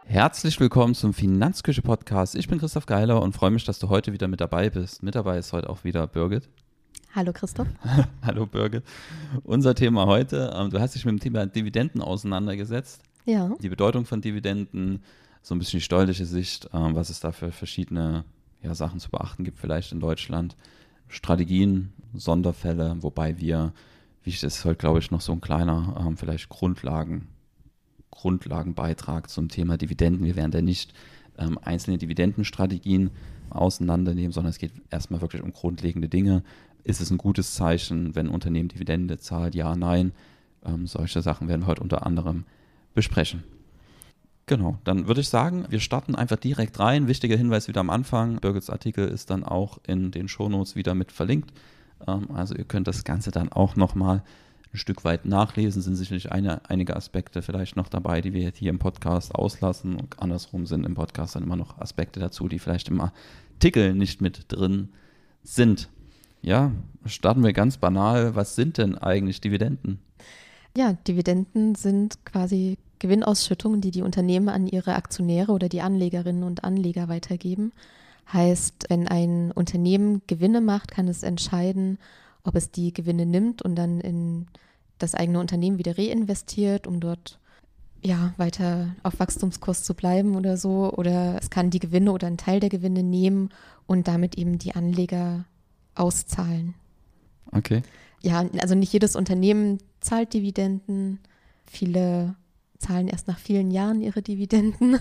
Herzlich willkommen zum Finanzküche-Podcast. Ich bin Christoph Geiler und freue mich, dass du heute wieder mit dabei bist. Mit dabei ist heute auch wieder Birgit. Hallo Christoph. Hallo Birgit. Unser Thema heute, du hast dich mit dem Thema Dividenden auseinandergesetzt. Ja. Die Bedeutung von Dividenden, so ein bisschen die steuerliche Sicht, was es da für verschiedene Sachen zu beachten gibt vielleicht in Deutschland. Strategien, Sonderfälle, wobei wir, wichtig ist heute glaube ich noch so ein kleiner vielleicht Grundlagenbeitrag zum Thema Dividenden. Wir werden da nicht einzelne Dividendenstrategien auseinandernehmen, sondern es geht erstmal wirklich um grundlegende Dinge. Ist es ein gutes Zeichen, wenn ein Unternehmen Dividende zahlt? Ja, nein. Solche Sachen werden wir heute unter anderem besprechen. Genau, dann würde ich sagen, wir starten einfach direkt rein. Wichtiger Hinweis wieder am Anfang. Birgits Artikel ist dann auch in den Shownotes wieder mit verlinkt. Also ihr könnt das Ganze dann auch nochmal ein Stück weit nachlesen, sind sicherlich einige Aspekte vielleicht noch dabei, die wir jetzt hier im Podcast auslassen, und andersrum sind im Podcast dann immer noch Aspekte dazu, die vielleicht im Artikel nicht mit drin sind. Ja, starten wir ganz banal. Was sind denn eigentlich Dividenden? Ja, Dividenden sind quasi Gewinnausschüttungen, die Unternehmen an ihre Aktionäre oder die Anlegerinnen und Anleger weitergeben. Heißt, wenn ein Unternehmen Gewinne macht, kann es entscheiden, ob es die Gewinne nimmt und dann in das eigene Unternehmen wieder reinvestiert, um dort weiter auf Wachstumskurs zu bleiben oder so. Oder es kann die Gewinne oder einen Teil der Gewinne nehmen und damit eben die Anleger auszahlen. Okay. Ja, also nicht jedes Unternehmen zahlt Dividenden. Viele zahlen erst nach vielen Jahren ihre Dividenden.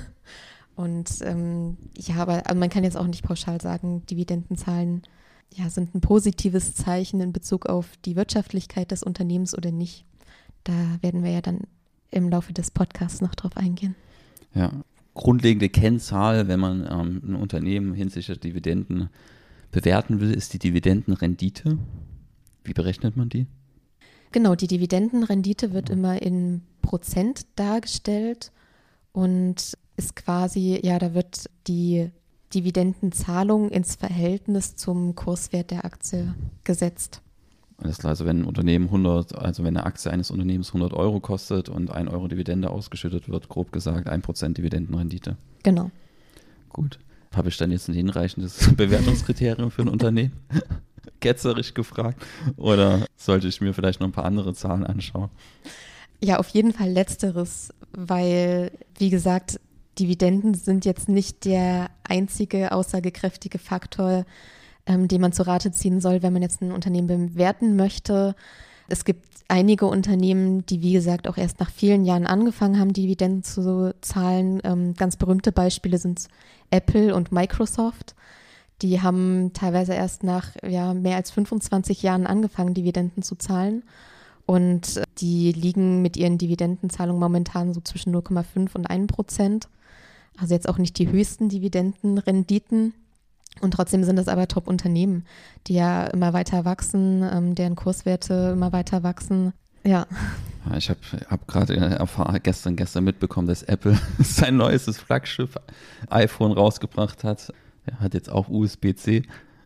Und aber man kann jetzt auch nicht pauschal sagen, Dividenden zahlen sind ein positives Zeichen in Bezug auf die Wirtschaftlichkeit des Unternehmens oder nicht. Da werden wir ja dann im Laufe des Podcasts noch drauf eingehen. Ja, grundlegende Kennzahl, wenn man ein Unternehmen hinsichtlich der Dividenden bewerten will, ist die Dividendenrendite. Wie berechnet man die? Genau, die Dividendenrendite wird immer in Prozent dargestellt und ist quasi, da wird die Dividendenzahlung ins Verhältnis zum Kurswert der Aktie gesetzt. Alles klar, also wenn wenn eine Aktie eines Unternehmens 100 Euro kostet und 1 Euro Dividende ausgeschüttet wird, grob gesagt 1% Dividendenrendite. Genau. Gut. Habe ich dann jetzt ein hinreichendes Bewertungskriterium für ein Unternehmen? Ketzerisch gefragt. Oder sollte ich mir vielleicht noch ein paar andere Zahlen anschauen? Ja, auf jeden Fall Letzteres, weil, wie gesagt, Dividenden sind jetzt nicht der einzige aussagekräftige Faktor, den man zu Rate ziehen soll, wenn man jetzt ein Unternehmen bewerten möchte. Es gibt einige Unternehmen, die, wie gesagt, auch erst nach vielen Jahren angefangen haben, Dividenden zu zahlen. Ganz berühmte Beispiele sind Apple und Microsoft. Die haben teilweise erst nach mehr als 25 Jahren angefangen, Dividenden zu zahlen. Und die liegen mit ihren Dividendenzahlungen momentan so zwischen 0,5 und 1%. Also jetzt auch nicht die höchsten Dividendenrenditen. Und trotzdem sind das aber Top-Unternehmen, die ja immer weiter wachsen, deren Kurswerte immer weiter wachsen. Ja. Ich hab gerade gestern mitbekommen, dass Apple sein neuestes Flaggschiff iPhone rausgebracht hat. Er hat jetzt auch USB-C.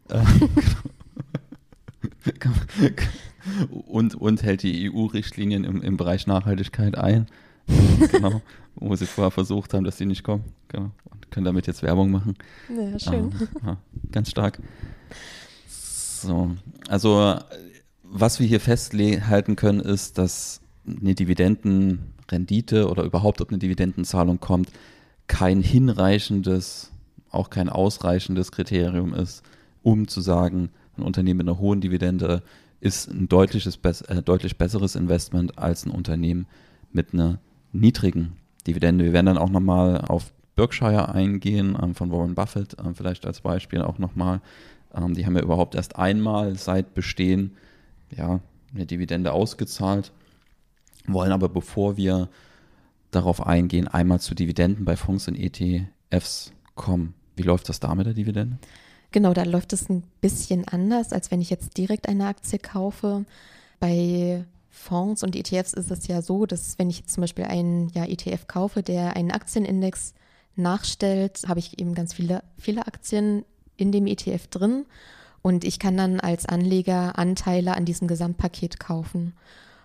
und hält die EU-Richtlinien im Bereich Nachhaltigkeit ein. Genau, wo sie vorher versucht haben, dass sie nicht kommen. Genau. Und können damit jetzt Werbung machen. Ja, schön. Ganz stark. So, also was wir hier festhalten können, ist, dass eine Dividendenrendite oder überhaupt, ob eine Dividendenzahlung kommt, kein hinreichendes, auch kein ausreichendes Kriterium ist, um zu sagen, ein Unternehmen mit einer hohen Dividende ist ein deutlich besseres Investment als ein Unternehmen mit einer niedrigen Dividende. Wir werden dann auch nochmal auf Berkshire eingehen, von Warren Buffett, vielleicht als Beispiel auch nochmal. Die haben ja überhaupt erst einmal seit Bestehen eine Dividende ausgezahlt, wollen aber, bevor wir darauf eingehen, einmal zu Dividenden bei Fonds und ETFs kommen. Wie läuft das da mit der Dividende? Genau, da läuft es ein bisschen anders, als wenn ich jetzt direkt eine Aktie kaufe. Bei Fonds und ETFs ist es ja so, dass wenn ich jetzt zum Beispiel einen ETF kaufe, der einen Aktienindex nachstellt, habe ich eben ganz viele Aktien in dem ETF drin und ich kann dann als Anleger Anteile an diesem Gesamtpaket kaufen.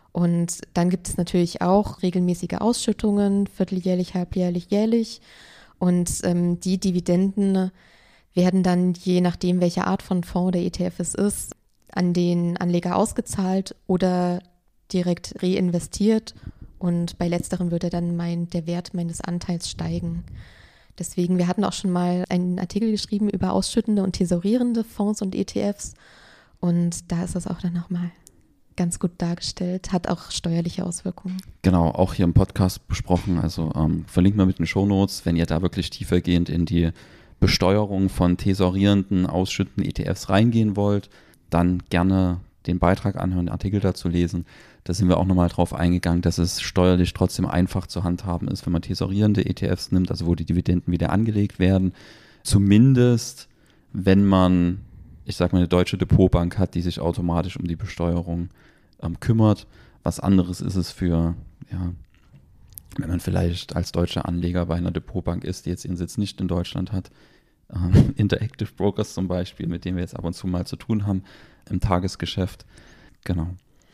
Und dann gibt es natürlich auch regelmäßige Ausschüttungen, vierteljährlich, halbjährlich, jährlich. Und die Dividenden werden dann, je nachdem, welche Art von Fonds oder ETF es ist, an den Anleger ausgezahlt oder direkt reinvestiert. Und bei letzterem würde dann der Wert meines Anteils steigen. Deswegen, wir hatten auch schon mal einen Artikel geschrieben über ausschüttende und tesorierende Fonds und ETFs. Und da ist das auch dann nochmal ganz gut dargestellt, hat auch steuerliche Auswirkungen. Genau, auch hier im Podcast besprochen. Also verlinken wir mit den Shownotes, wenn ihr da wirklich tiefergehend in die Besteuerung von tesorierenden, ausschüttenden ETFs reingehen wollt, dann gerne den Beitrag anhören, den Artikel dazu lesen. Da sind wir auch nochmal drauf eingegangen, dass es steuerlich trotzdem einfach zu handhaben ist, wenn man tesorierende ETFs nimmt, also wo die Dividenden wieder angelegt werden. Zumindest, wenn man, ich sag mal, eine deutsche Depotbank hat, die sich automatisch um die Besteuerung kümmert. Was anderes ist es für, ja, wenn man vielleicht als deutscher Anleger bei einer Depotbank ist, die jetzt ihren Sitz nicht in Deutschland hat, Interactive Brokers zum Beispiel, mit denen wir jetzt ab und zu mal zu tun haben im Tagesgeschäft. Genau.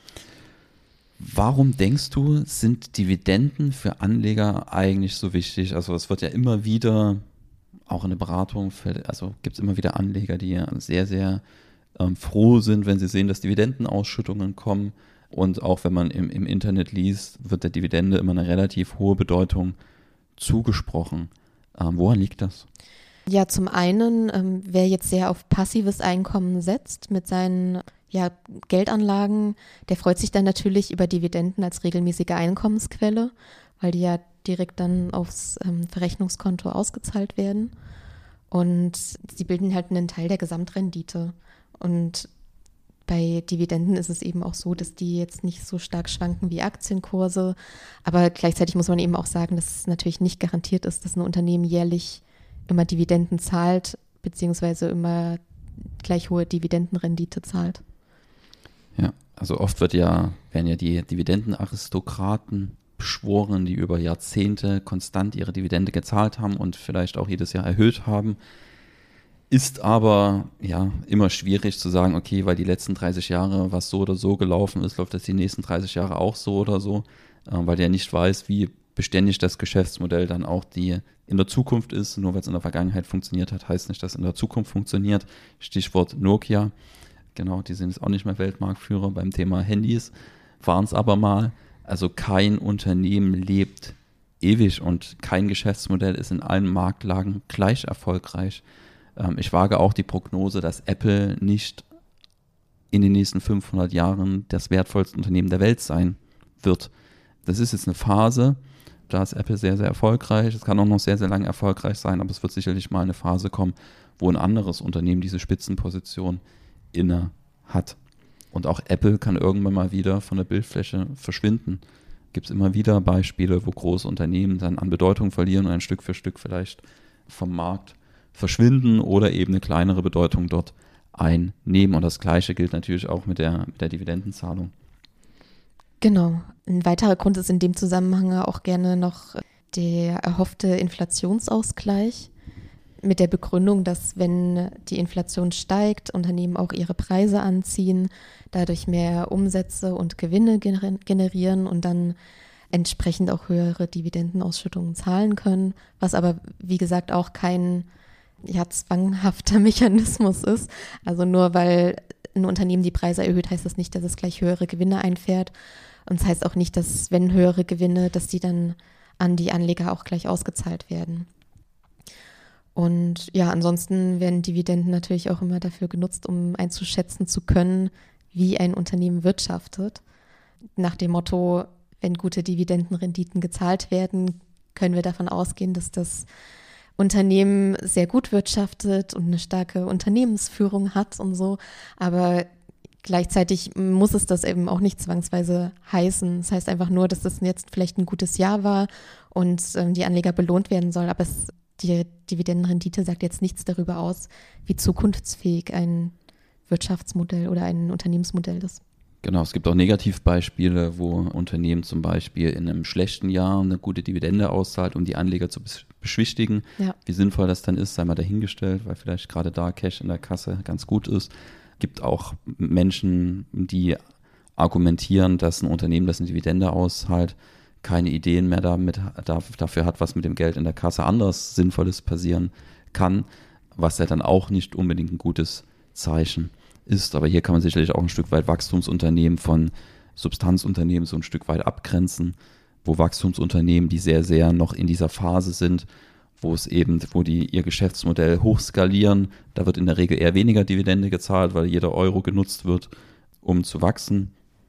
Warum denkst du, sind Dividenden für Anleger eigentlich so wichtig? Also es wird ja immer wieder, auch in der Beratung, also gibt es immer wieder Anleger, die ja sehr, sehr froh sind, wenn sie sehen, dass Dividendenausschüttungen kommen. Und auch wenn man im Internet liest, wird der Dividende immer eine relativ hohe Bedeutung zugesprochen. Woran liegt das? Ja, zum einen, wer jetzt sehr auf passives Einkommen setzt mit seinen Geldanlagen, der freut sich dann natürlich über Dividenden als regelmäßige Einkommensquelle, weil die ja direkt dann aufs Verrechnungskonto ausgezahlt werden. Und sie bilden halt einen Teil der Gesamtrendite. Und bei Dividenden ist es eben auch so, dass die jetzt nicht so stark schwanken wie Aktienkurse. Aber gleichzeitig muss man eben auch sagen, dass es natürlich nicht garantiert ist, dass ein Unternehmen jährlich immer Dividenden zahlt, beziehungsweise immer gleich hohe Dividendenrendite zahlt. Ja, also oft werden ja die Dividendenaristokraten beschworen, die über Jahrzehnte konstant ihre Dividende gezahlt haben und vielleicht auch jedes Jahr erhöht haben. Ist aber ja immer schwierig zu sagen, okay, weil die letzten 30 Jahre was so oder so gelaufen ist, läuft das die nächsten 30 Jahre auch so oder so, weil der nicht weiß, wie beständig das Geschäftsmodell dann auch in der Zukunft ist. Nur weil es in der Vergangenheit funktioniert hat, heißt nicht, dass es in der Zukunft funktioniert. Stichwort Nokia. Genau, die sind jetzt auch nicht mehr Weltmarktführer beim Thema Handys, waren es aber mal. Also kein Unternehmen lebt ewig und kein Geschäftsmodell ist in allen Marktlagen gleich erfolgreich. Ich wage auch die Prognose, dass Apple nicht in den nächsten 500 Jahren das wertvollste Unternehmen der Welt sein wird. Das ist jetzt eine Phase, da ist Apple sehr, sehr erfolgreich. Es kann auch noch sehr, sehr lange erfolgreich sein, aber es wird sicherlich mal eine Phase kommen, wo ein anderes Unternehmen diese Spitzenposition inne hat. Und auch Apple kann irgendwann mal wieder von der Bildfläche verschwinden. Gibt es immer wieder Beispiele, wo große Unternehmen dann an Bedeutung verlieren und ein Stück für Stück vielleicht vom Markt verschwinden oder eben eine kleinere Bedeutung dort einnehmen. Und das Gleiche gilt natürlich auch mit der Dividendenzahlung. Genau. Ein weiterer Grund ist in dem Zusammenhang auch gerne noch der erhoffte Inflationsausgleich mit der Begründung, dass wenn die Inflation steigt, Unternehmen auch ihre Preise anziehen, dadurch mehr Umsätze und Gewinne generieren und dann entsprechend auch höhere Dividendenausschüttungen zahlen können, was aber, wie gesagt, auch kein zwanghafter Mechanismus ist. Also nur weil ein Unternehmen die Preise erhöht, heißt das nicht, dass es gleich höhere Gewinne einfährt. Und es heißt auch nicht, dass wenn höhere Gewinne, dass die dann an die Anleger auch gleich ausgezahlt werden. Und ja, ansonsten werden Dividenden natürlich auch immer dafür genutzt, um einzuschätzen zu können, wie ein Unternehmen wirtschaftet. Nach dem Motto, wenn gute Dividendenrenditen gezahlt werden, können wir davon ausgehen, dass das Unternehmen sehr gut wirtschaftet und eine starke Unternehmensführung hat und so. Aber gleichzeitig muss es das eben auch nicht zwangsweise heißen. Das heißt einfach nur, dass das jetzt vielleicht ein gutes Jahr war und die Anleger belohnt werden soll. Aber die Dividendenrendite sagt jetzt nichts darüber aus, wie zukunftsfähig ein Wirtschaftsmodell oder ein Unternehmensmodell ist. Genau, es gibt auch Negativbeispiele, wo Unternehmen zum Beispiel in einem schlechten Jahr eine gute Dividende auszahlt, um die Anleger zu beschwichtigen. Ja. Wie sinnvoll das dann ist, sei mal dahingestellt, weil vielleicht gerade da Cash in der Kasse ganz gut ist. Gibt auch Menschen, die argumentieren, dass ein Unternehmen, das eine Dividende auszahlt, keine Ideen mehr dafür hat, was mit dem Geld in der Kasse anderes Sinnvolles passieren kann, was ja dann auch nicht unbedingt ein gutes Zeichen ist. Aber hier kann man sicherlich auch ein Stück weit Wachstumsunternehmen von Substanzunternehmen so ein Stück weit abgrenzen, wo Wachstumsunternehmen, die sehr, sehr noch in dieser Phase sind, wo die ihr Geschäftsmodell hochskalieren, da wird in der Regel eher weniger Dividende gezahlt, weil jeder Euro genutzt wird, um zu wachsen.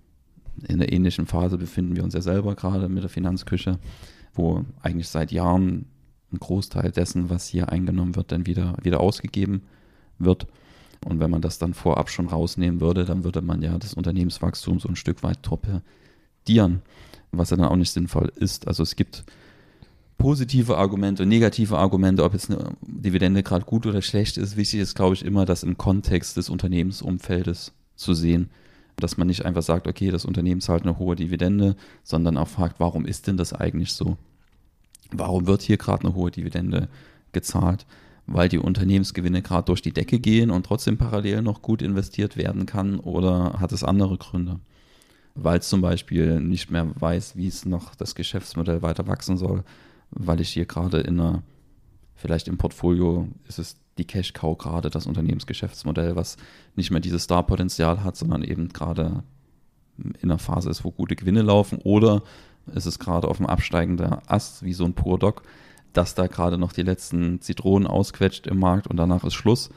In der ähnlichen Phase befinden wir uns ja selber gerade mit der Finanzküche, wo eigentlich seit Jahren ein Großteil dessen, was hier eingenommen wird, dann wieder ausgegeben wird. Und wenn man das dann vorab schon rausnehmen würde, dann würde man ja das Unternehmenswachstum so ein Stück weit torpedieren, was ja dann auch nicht sinnvoll ist. Also es gibt positive Argumente und negative Argumente, ob jetzt eine Dividende gerade gut oder schlecht ist. Wichtig ist, glaube ich, immer, das im Kontext des Unternehmensumfeldes zu sehen. Dass man nicht einfach sagt, okay, das Unternehmen zahlt eine hohe Dividende, sondern auch fragt, warum ist denn das eigentlich so? Warum wird hier gerade eine hohe Dividende gezahlt? Weil die Unternehmensgewinne gerade durch die Decke gehen und trotzdem parallel noch gut investiert werden kann, oder hat es andere Gründe? Weil es zum Beispiel nicht mehr weiß, wie es noch das Geschäftsmodell weiter wachsen soll, weil ich hier gerade vielleicht im Portfolio ist es die Cash-Cow gerade, das Unternehmensgeschäftsmodell, was nicht mehr dieses Star-Potenzial hat, sondern eben gerade in einer Phase ist, wo gute Gewinne laufen, oder ist es gerade auf dem absteigenden Ast, wie so ein Pur-Doc, dass da gerade noch die letzten Zitronen ausquetscht im Markt und danach ist Schluss.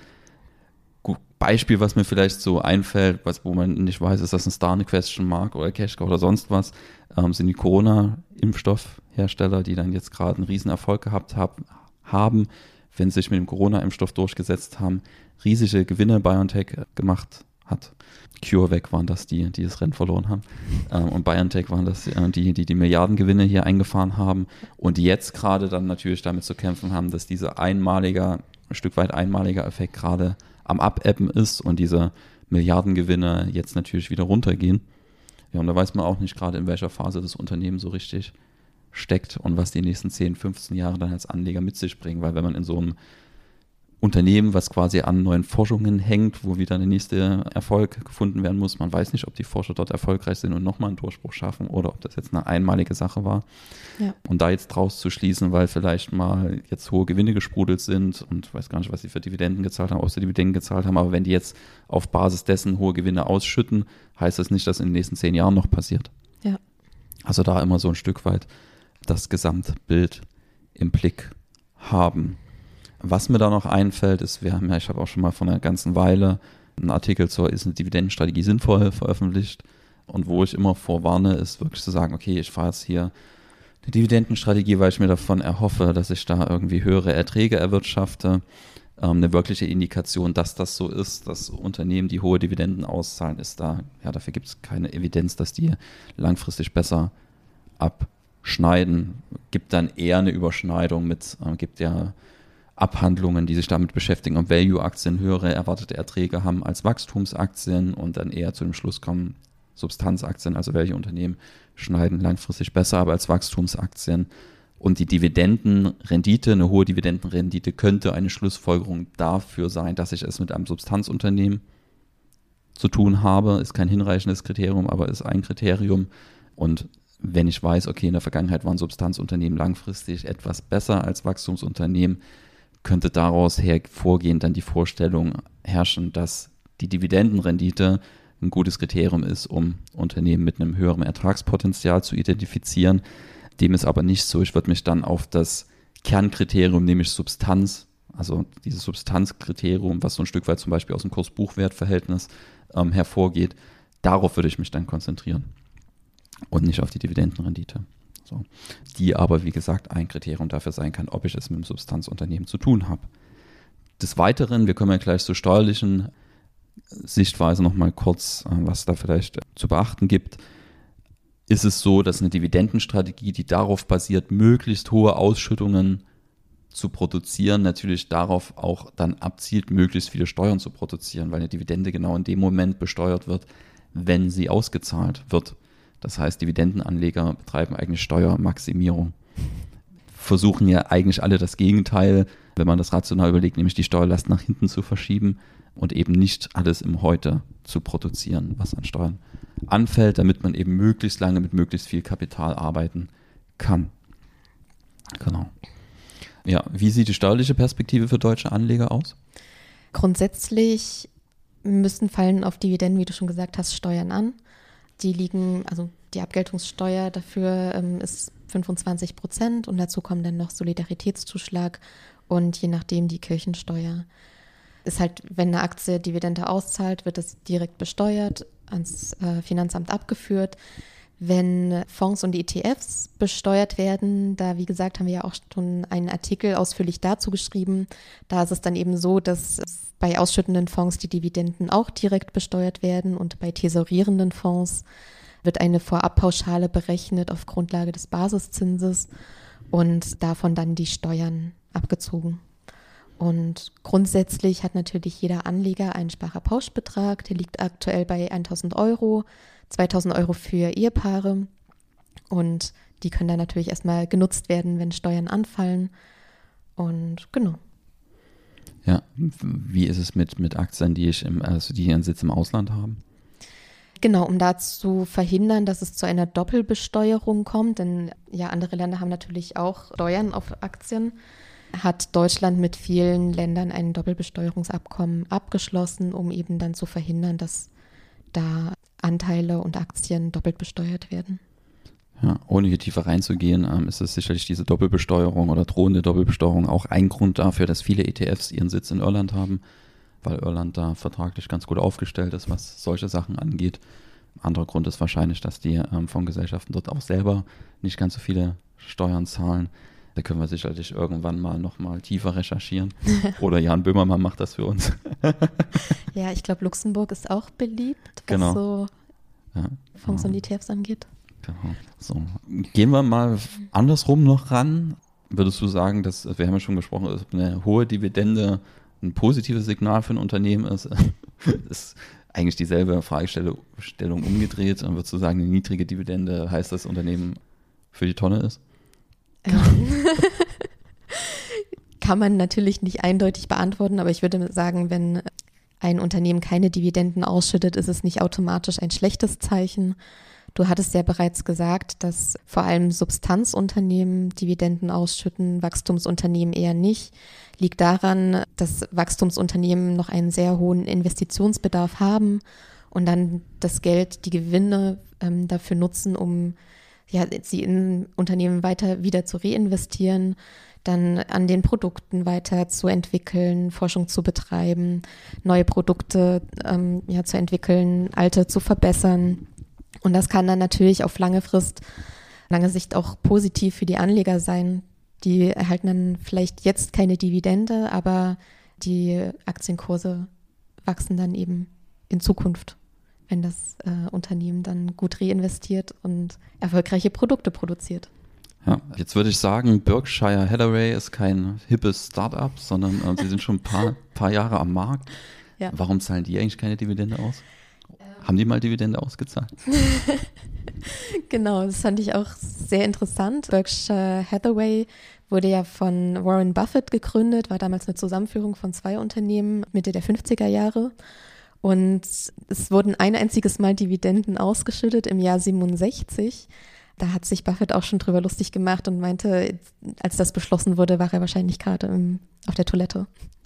Beispiel, was mir vielleicht so einfällt, wo man nicht weiß, ist das ein Star, eine Question Mark oder Cash-Cow oder sonst was, sind die Corona-Impfstoffhersteller, die dann jetzt gerade einen Riesenerfolg gehabt haben, wenn sie sich mit dem Corona-Impfstoff durchgesetzt haben, riesige Gewinne BioNTech gemacht hat. CureVac waren das, die das Rennen verloren haben. Und BioNTech waren das, die Milliardengewinne hier eingefahren haben und die jetzt gerade dann natürlich damit zu kämpfen haben, dass dieser ein Stück weit einmaliger Effekt gerade am Abebben ist und diese Milliardengewinne jetzt natürlich wieder runtergehen. Ja, und da weiß man auch nicht gerade, in welcher Phase das Unternehmen so richtig steckt und was die nächsten 10, 15 Jahre dann als Anleger mit sich bringen. Weil wenn man in so einem Unternehmen, was quasi an neuen Forschungen hängt, wo wieder der nächste Erfolg gefunden werden muss, man weiß nicht, ob die Forscher dort erfolgreich sind und nochmal einen Durchbruch schaffen oder ob das jetzt eine einmalige Sache war. Ja. Und da jetzt draus zu schließen, weil vielleicht mal jetzt hohe Gewinne gesprudelt sind und ich weiß gar nicht, was sie für Dividenden gezahlt haben, ob sie Dividenden gezahlt haben, aber wenn die jetzt auf Basis dessen hohe Gewinne ausschütten, heißt das nicht, dass in den nächsten 10 Jahren noch passiert. Ja. Also da immer so ein Stück weit das Gesamtbild im Blick haben. Was mir da noch einfällt, ist, ich habe auch schon mal vor einer ganzen Weile einen Artikel zur ist eine Dividendenstrategie sinnvoll veröffentlicht, und wo ich immer vorwarne, ist wirklich zu sagen, okay, ich fahre jetzt hier eine Dividendenstrategie, weil ich mir davon erhoffe, dass ich da irgendwie höhere Erträge erwirtschafte. Eine wirkliche Indikation, dass das so ist, dass Unternehmen, die hohe Dividenden auszahlen, dafür gibt es keine Evidenz, dass die langfristig besser abschneiden. Gibt dann eher eine Überschneidung gibt ja Abhandlungen, die sich damit beschäftigen, ob Value-Aktien höhere erwartete Erträge haben als Wachstumsaktien und dann eher zu dem Schluss kommen, Substanzaktien, also welche Unternehmen schneiden langfristig besser ab als Wachstumsaktien. Und die Dividendenrendite, eine hohe Dividendenrendite könnte eine Schlussfolgerung dafür sein, dass ich es mit einem Substanzunternehmen zu tun habe. Ist kein hinreichendes Kriterium, aber ist ein Kriterium. Und wenn ich weiß, okay, in der Vergangenheit waren Substanzunternehmen langfristig etwas besser als Wachstumsunternehmen, könnte daraus hervorgehend dann die Vorstellung herrschen, dass die Dividendenrendite ein gutes Kriterium ist, um Unternehmen mit einem höheren Ertragspotenzial zu identifizieren. Dem ist aber nicht so. Ich würde mich dann auf das Kernkriterium, nämlich Substanz, also dieses Substanzkriterium, was so ein Stück weit zum Beispiel aus dem Kurs-Buchwert-Verhältnis hervorgeht, darauf würde ich mich dann konzentrieren und nicht auf die Dividendenrendite. So. Die aber, wie gesagt, ein Kriterium dafür sein kann, ob ich es mit einem Substanzunternehmen zu tun habe. Des Weiteren, wir kommen ja gleich zur steuerlichen Sichtweise nochmal kurz, was da vielleicht zu beachten gibt, ist es so, dass eine Dividendenstrategie, die darauf basiert, möglichst hohe Ausschüttungen zu produzieren, natürlich darauf auch dann abzielt, möglichst viele Steuern zu produzieren, weil eine Dividende genau in dem Moment besteuert wird, wenn sie ausgezahlt wird. Das heißt, Dividendenanleger betreiben eigentlich Steuermaximierung. Versuchen ja eigentlich alle das Gegenteil wenn man das rational überlegt, nämlich die Steuerlast nach hinten zu verschieben und eben nicht alles im Heute zu produzieren, was an Steuern anfällt, damit man eben möglichst lange mit möglichst viel Kapital arbeiten kann. Genau. Ja, wie sieht die steuerliche Perspektive für deutsche Anleger aus? Grundsätzlich fallen auf Dividenden, wie du schon gesagt hast, Steuern an. Also die Abgeltungssteuer dafür ist 25% und dazu kommt dann noch Solidaritätszuschlag und je nachdem die Kirchensteuer. Ist halt, wenn eine Aktie Dividende auszahlt, wird das direkt besteuert, ans Finanzamt abgeführt. Wenn Fonds und ETFs besteuert werden, da, wie gesagt, haben wir ja auch schon einen Artikel ausführlich dazu geschrieben, da ist es dann eben so, dass bei ausschüttenden Fonds die Dividenden auch direkt besteuert werden und bei tesorierenden Fonds wird eine Vorabpauschale berechnet auf Grundlage des Basiszinses und davon dann die Steuern abgezogen. Und grundsätzlich hat natürlich jeder Anleger einen Sparerpauschbetrag, der liegt aktuell bei 1.000 Euro, 2.000 Euro für Ehepaare und die können dann natürlich erstmal genutzt werden, wenn Steuern anfallen und genau. Ja, wie ist es mit Aktien, die ihren Sitz im Ausland haben? Genau, um da zu verhindern, dass es zu einer Doppelbesteuerung kommt, denn ja, andere Länder haben natürlich auch Steuern auf Aktien, hat Deutschland mit vielen Ländern ein Doppelbesteuerungsabkommen abgeschlossen, um eben dann zu verhindern, dass da Anteile und Aktien doppelt besteuert werden. Ja, ohne hier tiefer reinzugehen, ist es sicherlich diese Doppelbesteuerung oder drohende Doppelbesteuerung auch ein Grund dafür, dass viele ETFs ihren Sitz in Irland haben, weil Irland da vertraglich ganz gut aufgestellt ist, was solche Sachen angeht. Ein anderer Grund ist wahrscheinlich, dass die Fondsgesellschaften dort auch selber nicht ganz so viele Steuern zahlen. Da können wir sicherlich irgendwann mal nochmal tiefer recherchieren. Oder Jan Böhmermann macht das für uns. Ja, ich glaube, Luxemburg ist auch beliebt, was genau. So Fonds und ETFs angeht. Genau. So, gehen wir mal andersrum noch ran. Würdest du sagen, wir haben ja schon gesprochen, dass eine hohe Dividende ein positives Signal für ein Unternehmen ist? Ist eigentlich dieselbe Fragestellung umgedreht. Dann würdest du sagen, eine niedrige Dividende heißt, dass das Unternehmen für die Tonne ist? Kann man natürlich nicht eindeutig beantworten, aber ich würde sagen, wenn ein Unternehmen keine Dividenden ausschüttet, ist es nicht automatisch ein schlechtes Zeichen. Du hattest ja bereits gesagt, dass vor allem Substanzunternehmen Dividenden ausschütten, Wachstumsunternehmen eher nicht. Liegt daran, dass Wachstumsunternehmen noch einen sehr hohen Investitionsbedarf haben und dann das Geld, die Gewinne dafür nutzen, um sie in Unternehmen wieder zu reinvestieren, dann an den Produkten weiter zu entwickeln, Forschung zu betreiben, neue Produkte zu entwickeln, alte zu verbessern. Und das kann dann natürlich auf lange Sicht auch positiv für die Anleger sein. Die erhalten dann vielleicht jetzt keine Dividende, aber die Aktienkurse wachsen dann eben in Zukunft, wenn das Unternehmen dann gut reinvestiert und erfolgreiche Produkte produziert. Ja, jetzt würde ich sagen, Berkshire Hathaway ist kein hippes Startup, sondern sie sind schon ein paar Jahre am Markt. Ja. Warum zahlen die eigentlich keine Dividende aus? Haben die mal Dividende ausgezahlt? Genau, das fand ich auch sehr interessant. Berkshire Hathaway wurde ja von Warren Buffett gegründet, war damals eine Zusammenführung von 2 Unternehmen Mitte der 50er Jahre. Und es wurden ein einziges Mal Dividenden ausgeschüttet im Jahr 67. Da hat sich Buffett auch schon drüber lustig gemacht und meinte, als das beschlossen wurde, war er wahrscheinlich gerade auf der Toilette.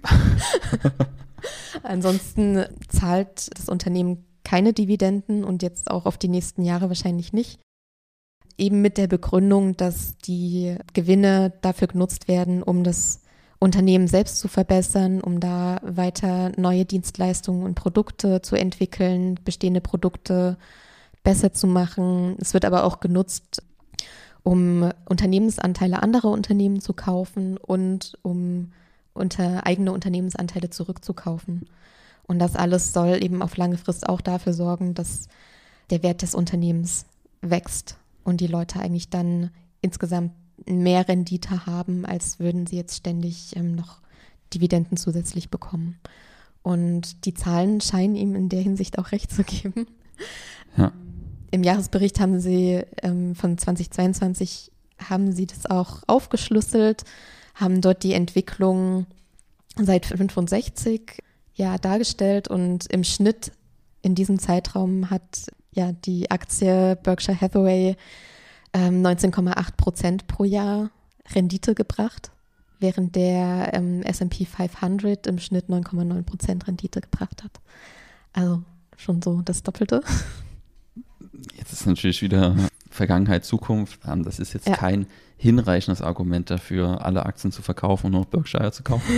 Ansonsten zahlt das Unternehmen keine Dividenden und jetzt auch auf die nächsten Jahre wahrscheinlich nicht. Eben mit der Begründung, dass die Gewinne dafür genutzt werden, um das Unternehmen selbst zu verbessern, um da weiter neue Dienstleistungen und Produkte zu entwickeln, bestehende Produkte besser zu machen. Es wird aber auch genutzt, um Unternehmensanteile anderer Unternehmen zu kaufen und um eigene Unternehmensanteile zurückzukaufen. Und das alles soll eben auf lange Frist auch dafür sorgen, dass der Wert des Unternehmens wächst und die Leute eigentlich dann insgesamt mehr Rendite haben, als würden sie jetzt ständig noch Dividenden zusätzlich bekommen. Und die Zahlen scheinen ihm in der Hinsicht auch recht zu geben. Ja. Im Jahresbericht haben sie von 2022 haben sie das auch aufgeschlüsselt, haben dort die Entwicklung seit 65 dargestellt und im Schnitt in diesem Zeitraum hat die Aktie Berkshire Hathaway 19,8% pro Jahr Rendite gebracht, während der S&P 500 im Schnitt 9,9% Rendite gebracht hat. Also schon so das Doppelte. Jetzt ist natürlich wieder Vergangenheit, Zukunft. Das ist jetzt kein hinreichendes Argument dafür, alle Aktien zu verkaufen und nur Berkshire zu kaufen.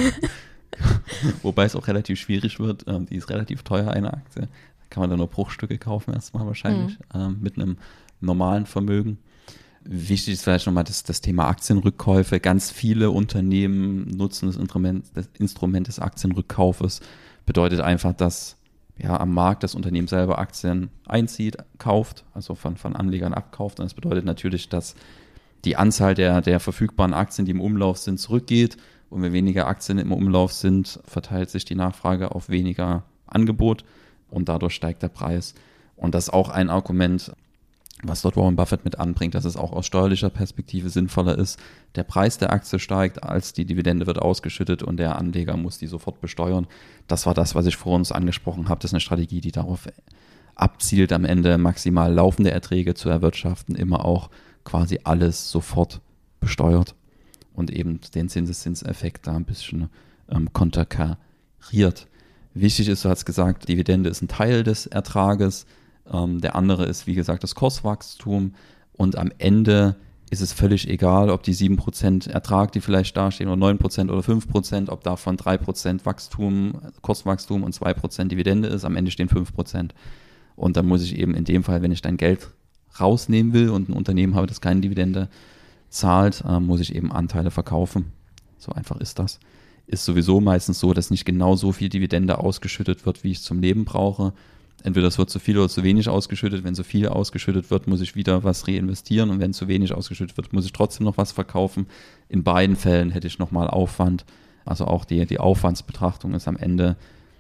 Wobei es auch relativ schwierig wird. Die ist relativ teuer, eine Aktie. Da kann man dann nur Bruchstücke kaufen erstmal wahrscheinlich mit einem normalen Vermögen. Wichtig ist vielleicht nochmal das Thema Aktienrückkäufe. Ganz viele Unternehmen nutzen das Instrument des Aktienrückkaufes. Bedeutet einfach, dass am Markt das Unternehmen selber Aktien einzieht, kauft, also von Anlegern abkauft. Und das bedeutet natürlich, dass die Anzahl der verfügbaren Aktien, die im Umlauf sind, zurückgeht. Und wenn weniger Aktien im Umlauf sind, verteilt sich die Nachfrage auf weniger Angebot und dadurch steigt der Preis. Und das ist auch ein Argument, was dort Warren Buffett mit anbringt, dass es auch aus steuerlicher Perspektive sinnvoller ist. Der Preis der Aktie steigt, als die Dividende wird ausgeschüttet und der Anleger muss die sofort besteuern. Das war das, was ich vor uns angesprochen habe. Das ist eine Strategie, die darauf abzielt, am Ende maximal laufende Erträge zu erwirtschaften, immer auch quasi alles sofort besteuert und eben den Zinseszinseffekt da ein bisschen konterkariert. Wichtig ist, du hast gesagt, Dividende ist ein Teil des Ertrages. Der andere ist, wie gesagt, das Kurswachstum und am Ende ist es völlig egal, ob die 7% Ertrag, die vielleicht dastehen, oder 9% oder 5%, ob davon 3% Wachstum, Kurswachstum und 2% Dividende ist, am Ende stehen 5%. Und dann muss ich eben in dem Fall, wenn ich dein Geld rausnehmen will und ein Unternehmen habe, das keine Dividende zahlt, muss ich eben Anteile verkaufen. So einfach ist das. Ist sowieso meistens so, dass nicht genau so viel Dividende ausgeschüttet wird, wie ich zum Leben brauche. Entweder es wird zu viel oder zu wenig ausgeschüttet. Wenn zu viel ausgeschüttet wird, muss ich wieder was reinvestieren. Und wenn zu wenig ausgeschüttet wird, muss ich trotzdem noch was verkaufen. In beiden Fällen hätte ich nochmal Aufwand. Also auch die Aufwandsbetrachtung ist am Ende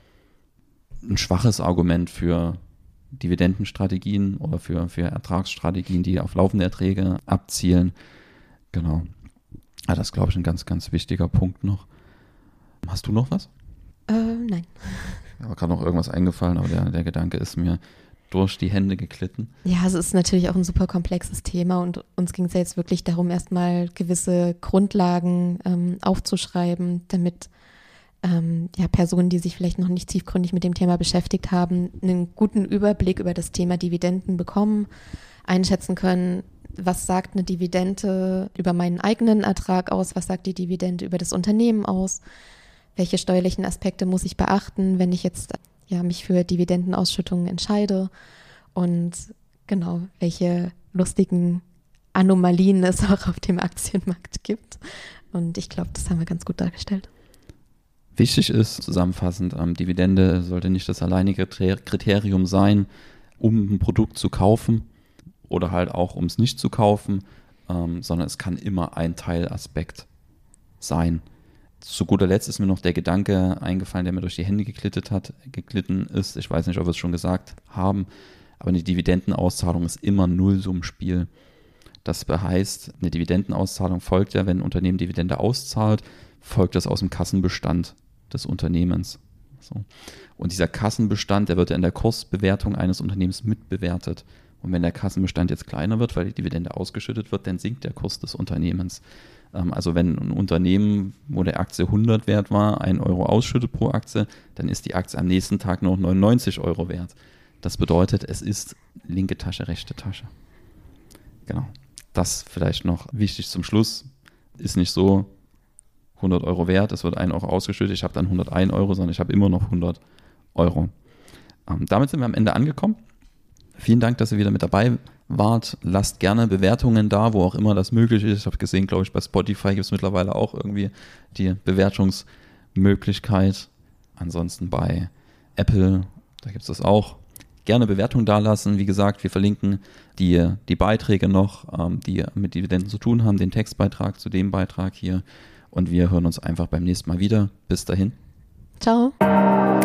ein schwaches Argument für Dividendenstrategien oder für Ertragsstrategien, die auf laufende Erträge abzielen. Genau. Das ist, glaube ich, ein ganz, ganz wichtiger Punkt noch. Hast du noch was? Nein. Mir war gerade noch irgendwas eingefallen, aber der Gedanke ist mir durch die Hände geglitten. Ja, es ist natürlich auch ein super komplexes Thema und uns ging es ja jetzt wirklich darum, erstmal gewisse Grundlagen aufzuschreiben, damit Personen, die sich vielleicht noch nicht tiefgründig mit dem Thema beschäftigt haben, einen guten Überblick über das Thema Dividenden bekommen, einschätzen können, was sagt eine Dividende über meinen eigenen Ertrag aus, was sagt die Dividende über das Unternehmen aus, welche steuerlichen Aspekte muss ich beachten, wenn ich jetzt mich für Dividendenausschüttungen entscheide und genau, welche lustigen Anomalien es auch auf dem Aktienmarkt gibt. Und ich glaube, das haben wir ganz gut dargestellt. Wichtig ist, zusammenfassend, Dividende sollte nicht das alleinige Kriterium sein, um ein Produkt zu kaufen oder halt auch, um es nicht zu kaufen, sondern es kann immer ein Teilaspekt sein. Zu guter Letzt ist mir noch der Gedanke eingefallen, der mir durch die Hände geglitten ist. Ich weiß nicht, ob wir es schon gesagt haben, aber eine Dividendenauszahlung ist immer Nullsummenspiel. Das heißt, eine Dividendenauszahlung folgt ja, wenn ein Unternehmen Dividende auszahlt, folgt das aus dem Kassenbestand des Unternehmens. So. Und dieser Kassenbestand, der wird ja in der Kursbewertung eines Unternehmens mitbewertet. Und wenn der Kassenbestand jetzt kleiner wird, weil die Dividende ausgeschüttet wird, dann sinkt der Kurs des Unternehmens. Also wenn ein Unternehmen, wo der Aktie 100 wert war, 1 Euro ausschüttet pro Aktie, dann ist die Aktie am nächsten Tag noch 99 Euro wert. Das bedeutet, es ist linke Tasche, rechte Tasche. Genau. Das vielleicht noch wichtig zum Schluss. Ist nicht so 100 Euro wert, es wird 1 Euro ausgeschüttet, ich habe dann 101 Euro, sondern ich habe immer noch 100 Euro. Damit sind wir am Ende angekommen. Vielen Dank, dass ihr wieder mit dabei wart. Lasst gerne Bewertungen da, wo auch immer das möglich ist. Ich habe gesehen, glaube ich, bei Spotify gibt es mittlerweile auch irgendwie die Bewertungsmöglichkeit. Ansonsten bei Apple, da gibt es das auch. Gerne Bewertungen dalassen. Wie gesagt, wir verlinken die Beiträge noch, die mit Dividenden zu tun haben, den Textbeitrag zu dem Beitrag hier. Und wir hören uns einfach beim nächsten Mal wieder. Bis dahin. Ciao.